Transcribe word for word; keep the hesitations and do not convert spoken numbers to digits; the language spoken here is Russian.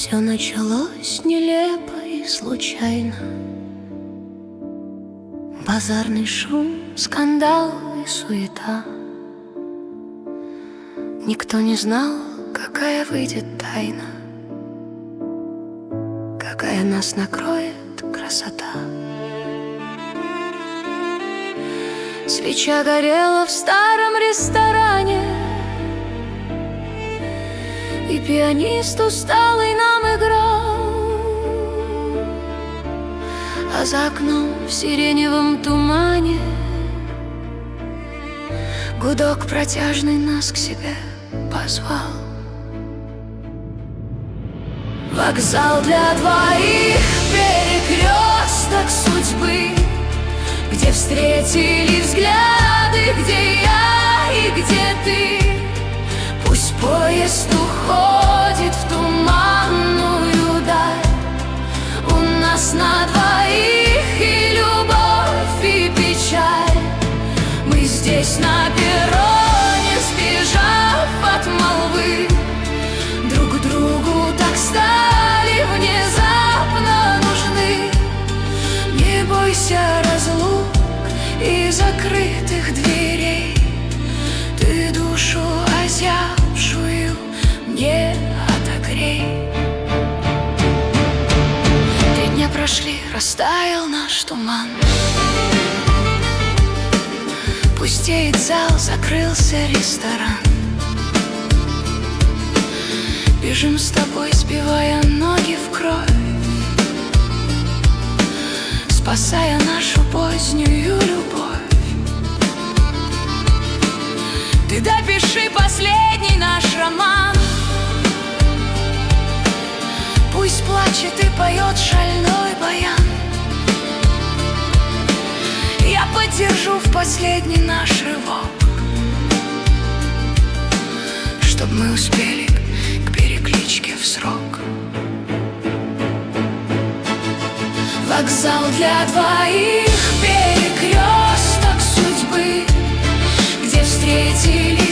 Все началось нелепо и случайно. Базарный шум, скандал и суета. Никто не знал, какая выйдет тайна, какая нас накроет красота. Свеча горела в старом ресторане, и пианист усталый нам играл, а за окном в сиреневом тумане гудок протяжный нас к себе позвал. Вокзал для двоих, перекресток судьбы, где встретили взгляды, где я и где ты. Пусть поезд уходит в туманную даль, у нас на двоих и любовь, и печаль. Мы здесь на перроне, сбежав от молвы, друг другу так стали внезапно нужны. Не бойся разлук и закрытых дверей, ты душу озябшую мне отогрей. Три дня прошли, растаял наш туман, пустеет зал, закрылся ресторан. Бежим с тобой, сбивая ноги в кровь, спасая нашу позднюю любовь. Ты допиши последний наш роман, пусть плачет и поет шальной баян. Я поддержу в последний наш рывок, чтоб мы успели к перекличке в срок. Вокзал для двоих, перекресток судьбы, где встретили